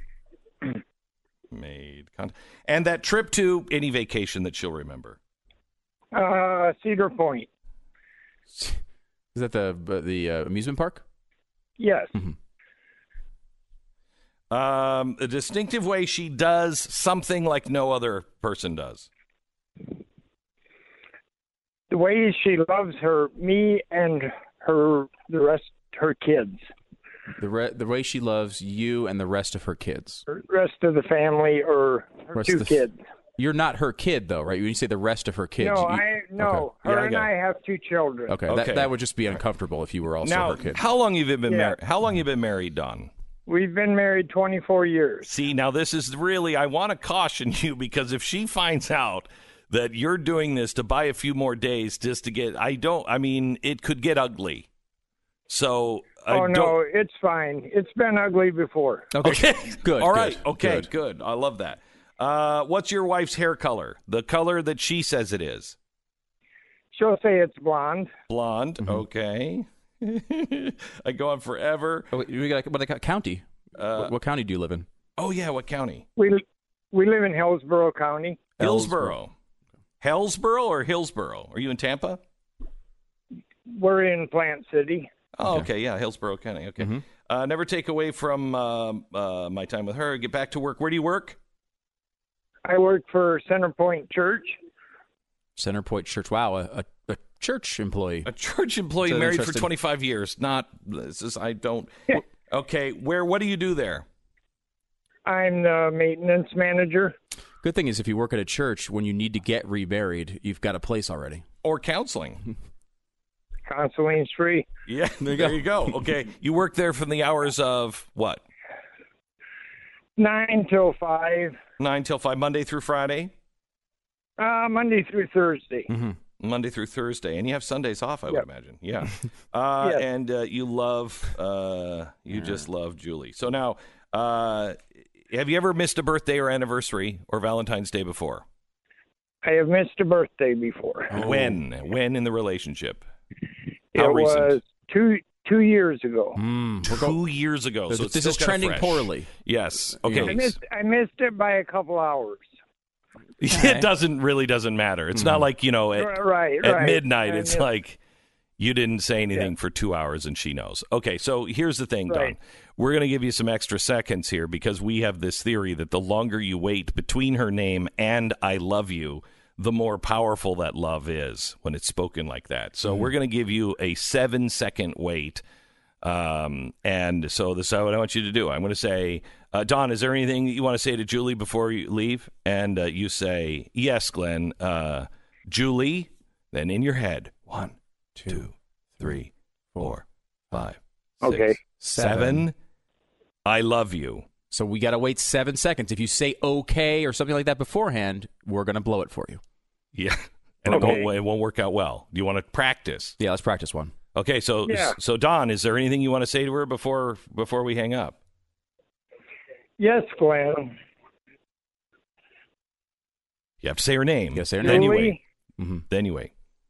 Made contact. And that trip to any vacation that she'll remember? Cedar Point. Is that the amusement park? Yes. A distinctive way she does something like no other person does. The way she loves me and the rest her kids. The way she loves you and the rest of her kids. The rest of the family or her two kids. You're not her kid, though, right? When you say the rest of her kids. No, Okay. her and I have two children. Okay. That would just be uncomfortable if you were also Now, her kid. how long have you been married? How long have you been married, Don? We've been married 24 years. See, now this is really, I want to caution you, because if she finds out that you're doing this to buy a few more days just to get, it could get ugly. So, no, it's fine. It's been ugly before. Okay. Good. All right. Good. Okay, good. I love that. What's your wife's hair color? The color that she says it is? She'll say it's blonde. Blonde. Okay. I go on forever. Oh, what county? What county do you live in? Oh, yeah. What county? We live in Hillsborough County. Hillsborough. Hillsborough or Hillsborough? Are you in Tampa? We're in Plant City. Oh, okay. Yeah, Hillsborough County. Okay. Never take away from my time with her. Get back to work. Where do you work? I work for Centerpoint Church. Centerpoint Church. Wow, a church employee. A church employee married for 25 years. Okay, what do you do there? I'm the maintenance manager. Good thing is if you work at a church, when you need to get remarried, you've got a place already. Or counseling. Counseling's free. Yeah, there you go. Okay, you work there from the hours of what? 9 till 5. 9 till 5, Monday through Friday? Monday through Thursday. Monday through Thursday. And you have Sundays off, I would imagine. Yeah. Yes. And you love, just love Julie. So now, have you ever missed a birthday or anniversary or Valentine's Day before? I have missed a birthday before. When in the relationship? It was 2 years ago. 2 years ago. So this is trending poorly. Yes. Okay. I missed it by a couple hours. It doesn't matter. It's not like, at midnight, it's like you didn't say anything for 2 hours and she knows. Okay, so here's the thing, Don. We're going to give you some extra seconds here because we have this theory that the longer you wait between her name and I love you, the more powerful that love is when it's spoken like that. So we're going to give you a 7-second wait. And so this is what I want you to do. I'm going to say, Don, is there anything you want to say to Julie before you leave? And you say, yes, Glenn. Julie, then in your head, 1, 2, 3, 4, 5, 6, 7. I love you. So we got to wait 7 seconds. If you say okay or something like that beforehand, we're going to blow it for you. Yeah. And it won't work out well. Do you want to practice? Yeah, let's practice one. Okay, so Don, is there anything you want to say to her before we hang up? Yes, Glenn. You have to say her name. Yes, say her name. Anyway. Anyway.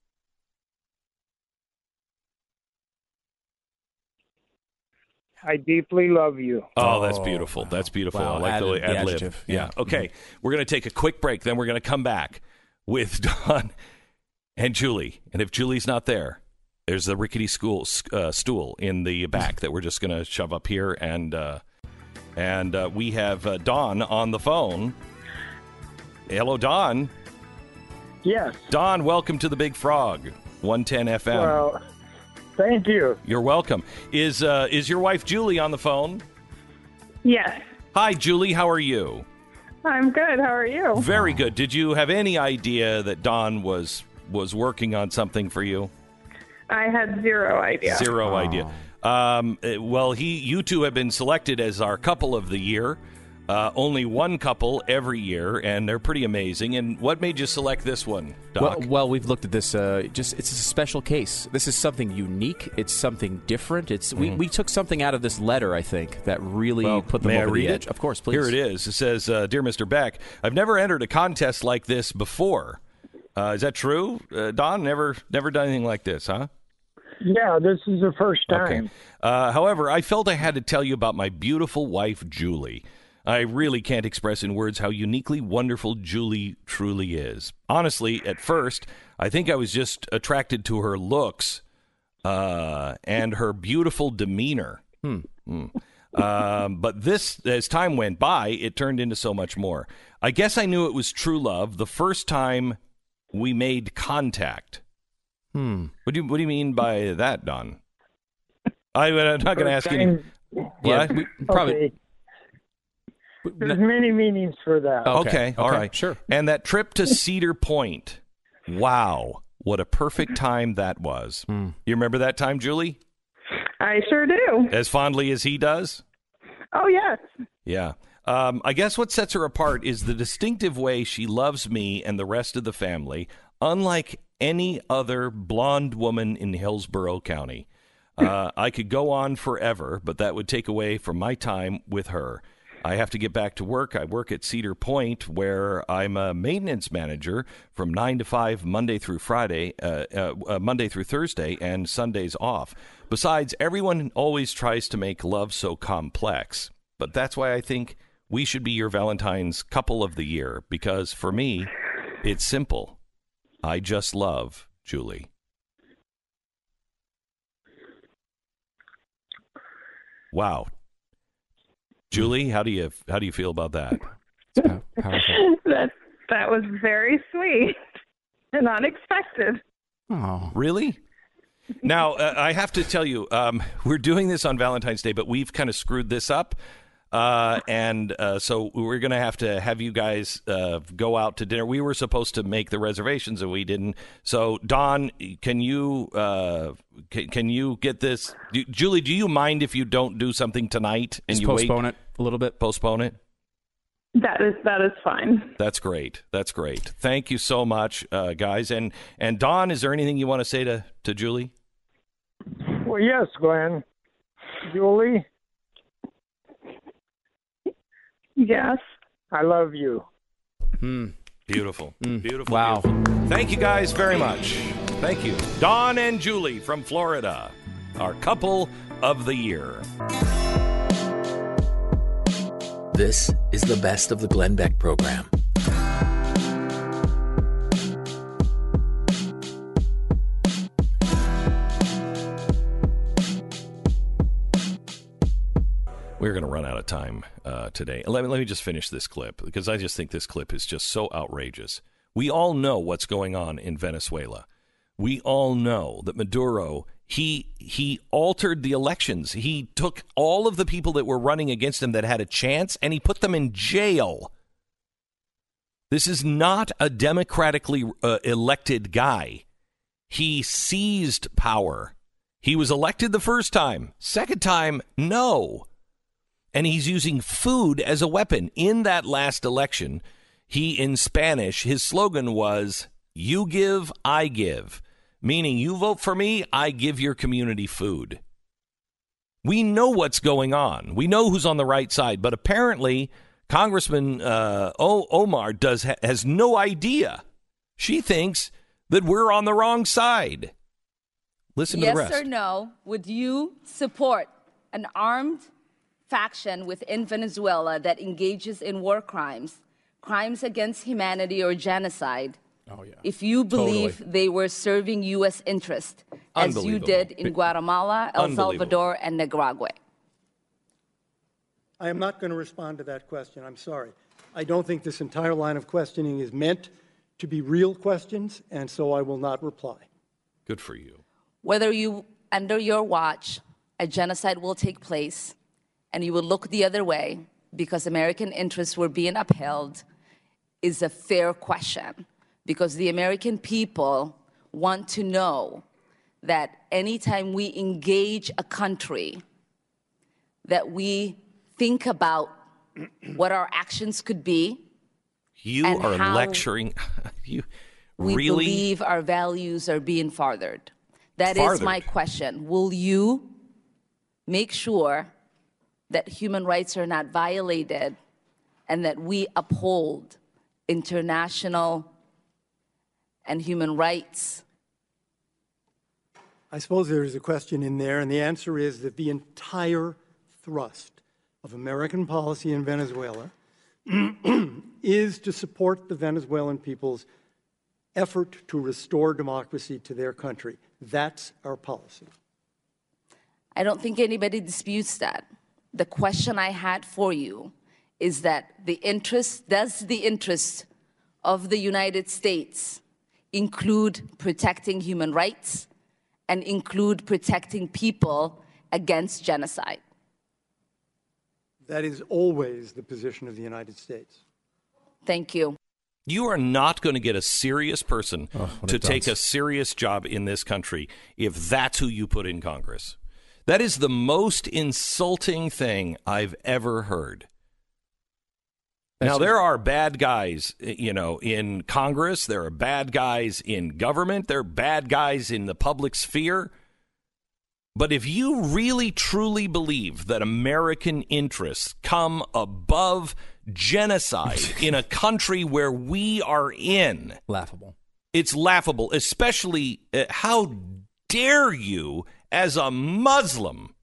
I deeply love you. Oh, that's beautiful. That's beautiful. Wow. I like the ad-lib. adjective. Yeah. Okay. We're going to take a quick break. Then we're going to come back with Don and Julie. And if Julie's not there, there's the rickety stool in the back that we're just going to shove up here. And we have Don on the phone. Hello, Don. Yes. Don, welcome to the Big Frog, 110 FM. Well, thank you. You're welcome. Is your wife Julie on the phone? Yes. Hi, Julie. How are you? I'm good. How are you? Very good. Did you have any idea that Don was working on something for you? I had zero idea. Zero idea. Well, you two have been selected as our couple of the year Only one couple every year, and they're pretty amazing. And what made you select this one, Doc? Well, we've looked at this. It's a special case. This is something unique. It's something different. We took something out of this letter, I think, that really put them over the edge. Of course, please. Here it is. It says, "Dear Mr. Beck, I've never entered a contest like this before." Is that true, Don? Never done anything like this, huh? Yeah, this is the first time. Okay. However, I felt I had to tell you about my beautiful wife, Julie. I really can't express in words how uniquely wonderful Julie truly is. Honestly, at first, I think I was just attracted to her looks and her beautiful demeanor. But this, as time went by, it turned into so much more. I guess I knew it was true love the first time we made contact. What do you mean by that, Don? I'm not going to ask you. Yeah, probably. Okay. There's many meanings for that. Okay, all right. Sure. And that trip to Cedar Point, wow, what a perfect time that was. You remember that time, Julie? I sure do. As fondly as he does? Oh, yes. Yeah. I guess what sets her apart is the distinctive way she loves me and the rest of the family, unlike any other blonde woman in Hillsborough County. I could go on forever, but that would take away from my time with her. I have to get back to work. I work at Cedar Point, where I'm a maintenance manager from 9 to 5 Monday through Thursday, and Sundays off. Besides, everyone always tries to make love so complex. But that's why I think we should be your Valentine's couple of the year, because for me, it's simple. I just love Julie. Wow. Julie, how do you feel about that? That was very sweet and unexpected. Oh, really? Now, I have to tell you, we're doing this on Valentine's Day, but we've kind of screwed this up. So we're going to have you guys go out to dinner. We were supposed to make the reservations and we didn't. So, Don, can you get this? Julie, do you mind if you don't do something tonight and Just postpone it a little bit? Postpone it? That is fine. That's great. Thank you so much, guys. And Don, is there anything you want to say to Julie? Well, yes, Glenn. Julie? Yes. I love you. Beautiful. Beautiful. Wow. Beautiful. Thank you guys very much. Thank you. Don and Julie from Florida, our couple of the year. This is the best of the Glenn Beck program. We're going to run out of time today. Let me just finish this clip, because I just think this clip is just so outrageous. We all know what's going on in Venezuela. We all know that Maduro, he altered the elections. He took all of the people that were running against him that had a chance, and he put them in jail. This is not a democratically elected guy. He seized power. He was elected the first time. Second time, no. And he's using food as a weapon. In that last election, in Spanish, his slogan was, "You give, I give." Meaning, you vote for me, I give your community food. We know what's going on. We know who's on the right side. But apparently, Congressman Omar has no idea. She thinks that we're on the wrong side. Listen to the rest. Yes or no, would you support an armed faction within Venezuela that engages in war crimes, crimes against humanity or genocide, if you believe they were serving U.S. interest, as you did in Guatemala, El Salvador, and Nicaragua? I am not going to respond to that question. I'm sorry. I don't think this entire line of questioning is meant to be real questions, and so I will not reply. Good for you. Whether under your watch, a genocide will take place, and you will look the other way because American interests were being upheld, is a fair question. Because the American people want to know that anytime we engage a country, that we think about what our actions could be. You and are how lecturing. You we really believe our values are being furthered. That is my question. Will you make sure that human rights are not violated and that we uphold international and human rights? I suppose there is a question in there, and the answer is that the entire thrust of American policy in Venezuela is to support the Venezuelan people's effort to restore democracy to their country. That's our policy. I don't think anybody disputes that. The question I had for you is that does the interest of the United States include protecting human rights and include protecting people against genocide? That is always the position of the United States. Thank you. You are not going to get a serious person to take a dunce. serious job in this country if that's who you put in Congress. That is the most insulting thing I've ever heard. Now, there are bad guys, in Congress. There are bad guys in government. There are bad guys in the public sphere. But if you really, truly believe that American interests come above genocide in a country where we are in... Laughable. It's laughable, especially how dare you, as a Muslim,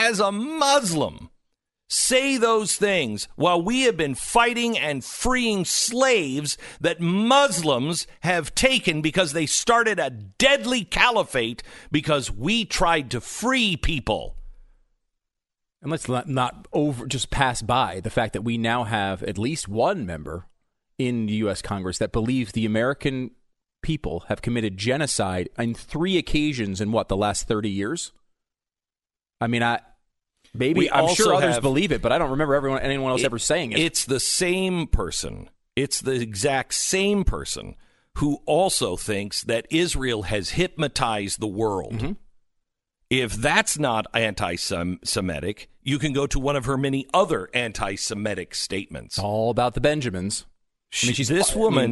say those things while we have been fighting and freeing slaves that Muslims have taken because they started a deadly caliphate because we tried to free people. And let's not just pass by the fact that we now have at least one member in the U.S. Congress that believes the American people have committed genocide on 3 occasions in the last 30 years? I mean, I'm sure others believe it, but I don't remember anyone else ever saying it. It's the same person. It's the exact same person who also thinks that Israel has hypnotized the world. Mm-hmm. If that's not anti-Semitic, you can go to one of her many other anti-Semitic statements. It's all about the Benjamins. This woman,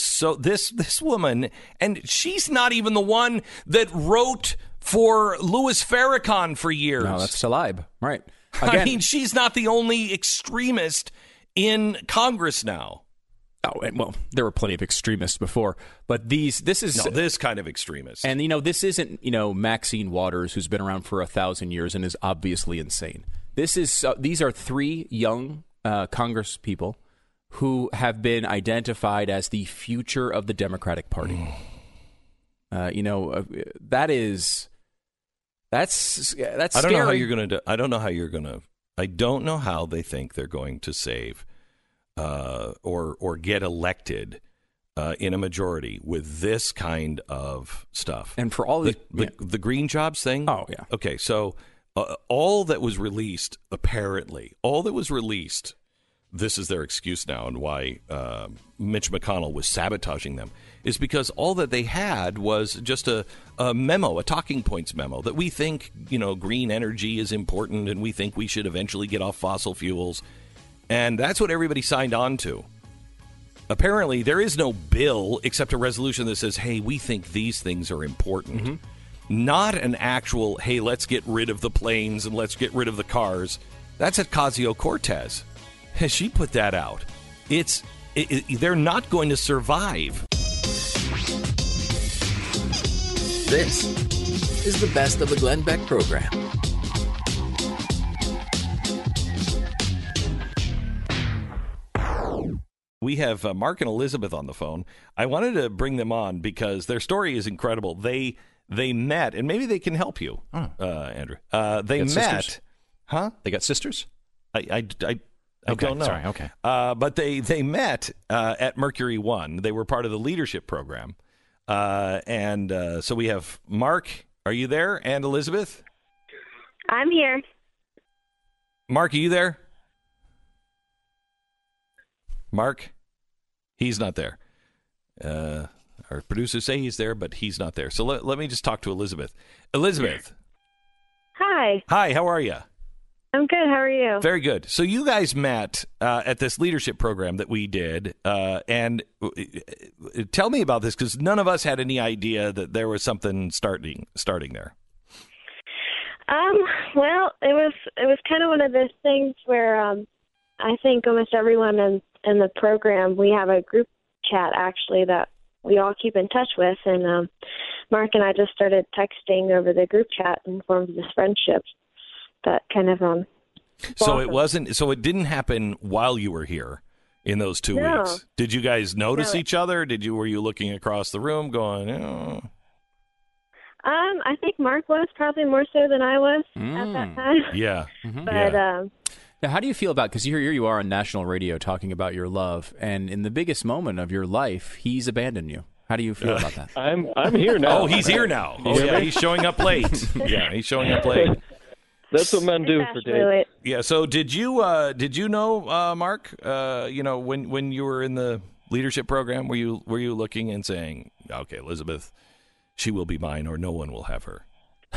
and she's not even the one that wrote for Louis Farrakhan for years. No, that's Tlaib, right? Again, I mean, she's not the only extremist in Congress now. Oh, well, there were plenty of extremists before, but this kind of extremist. And this isn't Maxine Waters, who's been around for 1,000 years and is obviously insane. These are 3 young Congress people who have been identified as the future of the Democratic Party. That's scary. I don't know how you're going to. I don't know how they think they're going to save or get elected in a majority with this kind of stuff. And for all the green jobs thing. Oh yeah. Okay, so all that was released, this is their excuse now, and why Mitch McConnell was sabotaging them, is because all that they had was just a memo, a talking points memo, that we think, green energy is important and we think we should eventually get off fossil fuels. And that's what everybody signed on to. Apparently, there is no bill except a resolution that says, hey, we think these things are important. Mm-hmm. Not an actual, hey, let's get rid of the planes and let's get rid of the cars. That's Ocasio-Cortez. She put that out. They're not going to survive. This is the Best of the Glenn Beck program. We have Mark and Elizabeth on the phone. I wanted to bring them on because their story is incredible. They met, and maybe they can help you, Andrew. They met. Sisters? Huh? They got sisters? I don't know. Sorry, okay. But they met at Mercury One. They were part of the leadership program. So we have Mark. Are you there? And Elizabeth? I'm here. Mark, are you there? Mark? He's not there. Our producers say he's there, but he's not there. So let me just talk to Elizabeth. Elizabeth. Hi. Hi, how are you? I'm good. How are you? Very good. So you guys met at this leadership program that we did, and tell me about this, because none of us had any idea that there was something starting there. Well, it was kind of one of those things where I think almost everyone in the program, we have a group chat actually that we all keep in touch with, and Mark and I just started texting over the group chat and formed this friendship that kind of So it didn't happen while you were here in those 2 weeks. Did you guys notice each other? Were you looking across the room going, oh? I think Mark was probably more so than I was at that time. Yeah. But now, how do you feel about, because here you are on national radio talking about your love, and in the biggest moment of your life, he's abandoned you. How do you feel about that? I'm here now. Oh, he's here now. Oh, yeah, he's showing up late. Yeah, he's showing up late. That's what men do for dates. Yeah. So did you know Mark? When you were in the leadership program, were you looking and saying, okay, Elizabeth, she will be mine, or no one will have her?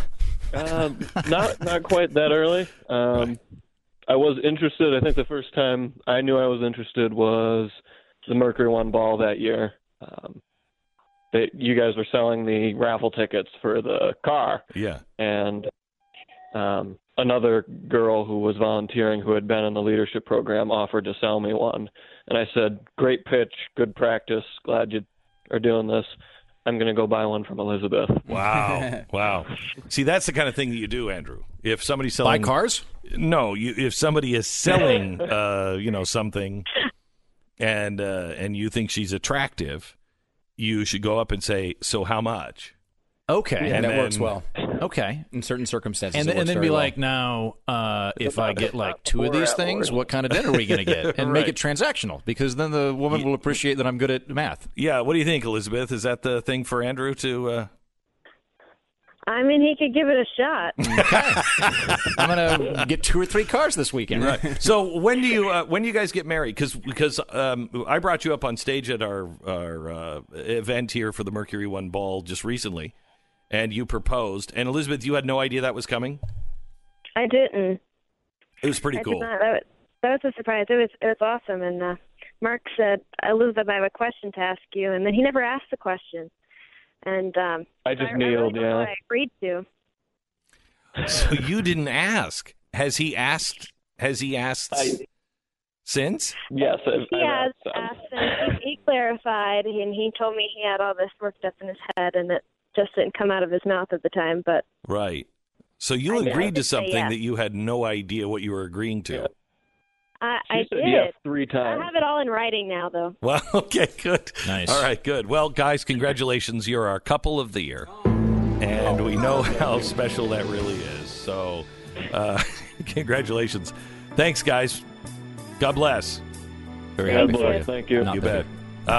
Not quite that early. I was interested. I think the first time I knew I was interested was the Mercury One ball that year. You guys were selling the raffle tickets for the car. Yeah. And another girl who was volunteering who had been in the leadership program offered to sell me one. And I said, great pitch, good practice, glad you are doing this. I'm going to go buy one from Elizabeth. Wow. Wow. See, that's the kind of thing that you do, Andrew. If somebody's selling... Buy cars? No, if somebody is selling, something, and you think she's attractive, you should go up and say, so how much? Okay. And that then, works well. Okay. In certain circumstances. And then be like, now, if I get like 2 of these things, what kind of dinner are we going to get? And Right. make it transactional, because then the woman will appreciate that I'm good at math. Yeah. What do you think, Elizabeth? Is that the thing for Andrew to... I mean, he could give it a shot. I'm going to get 2 or 3 cars this weekend. Right. So when do you guys get married? Because I brought you up on stage at our event here for the Mercury One ball just recently, and you proposed. And Elizabeth, you had no idea that was coming? I didn't. It was pretty cool. That was a surprise. It was awesome. And Mark said, Elizabeth, I have a question to ask you. And then he never asked the question. And I just kneeled, really I agreed to. So you didn't ask. Has he asked since? Yes. He has asked, and he clarified, and he told me he had all this worked up in his head, and it just didn't come out of his mouth at the time. But right. So you agreed to something that you had no idea what you were agreeing to. Yeah. I did. Yes, 3 times. I have it all in writing now, though. Well, okay, good. Nice. All right, good. Well, guys, congratulations. You're our couple of the year. And we know how special that really is. So, congratulations. Thanks, guys. God bless. Very God happy for bless. you. Thank you. You bet.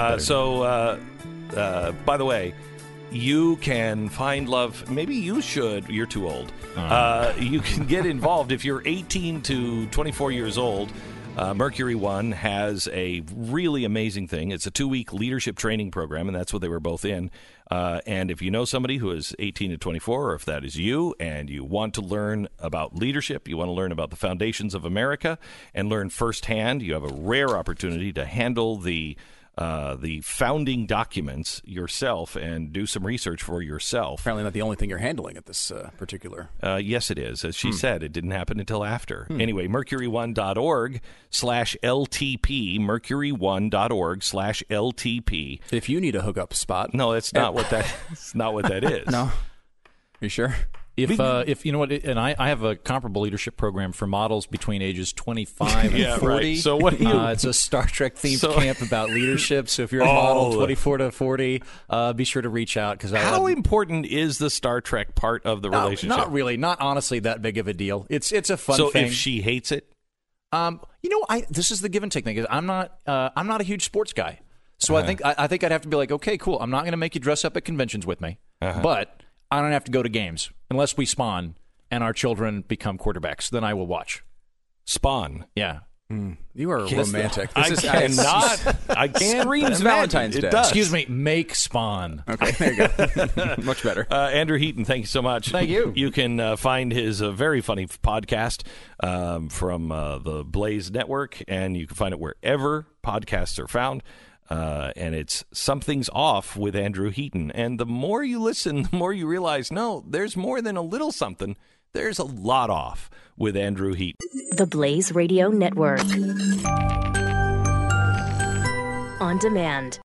By the way, you can find love. Maybe you should. You're too old. You can get involved if you're 18 to 24 years old. Mercury One has a really amazing thing. It's a 2-week leadership training program, and that's what they were both in. And if you know somebody who is 18 to 24, or if that is you, and you want to learn about leadership, you want to learn about the foundations of America, and learn firsthand, you have a rare opportunity to handle the founding documents yourself and do some research for yourself. Apparently not the only thing you're handling at this particular. Yes, it is. As she said, it didn't happen until after. Anyway, mercury1.org/LTP, mercury1.org/LTP. If you need a hookup spot. No, that's not what that. That's not what that is. No. You sure? If you know what, and I have a comparable leadership program for models between ages 25 and 40. Right. So what do you? It's a Star Trek themed camp about leadership. So if you're a model 24 to 40, be sure to reach out because how important is the Star Trek part of the relationship? Not really, not honestly that big of a deal. It's a fun thing. So if she hates it, this is the give and take thing. I'm not a huge sports guy, so I think I'd have to be like, okay, cool. I'm not going to make you dress up at conventions with me, but I don't have to go to games unless we spawn and our children become quarterbacks. Then I will watch. Spawn? Yeah. You are romantic. I can't. Screams Valentine's Day. It does. Excuse me, make Spawn. Okay, there you go. Much better. Andrew Heaton, thank you so much. Thank you. You can find his very funny podcast from the Blaze Network, and you can find it wherever podcasts are found. And it's Something's Off with Andrew Heaton. And the more you listen, the more you realize, no, there's more than a little something. There's a lot off with Andrew Heaton. The Blaze Radio Network. On demand.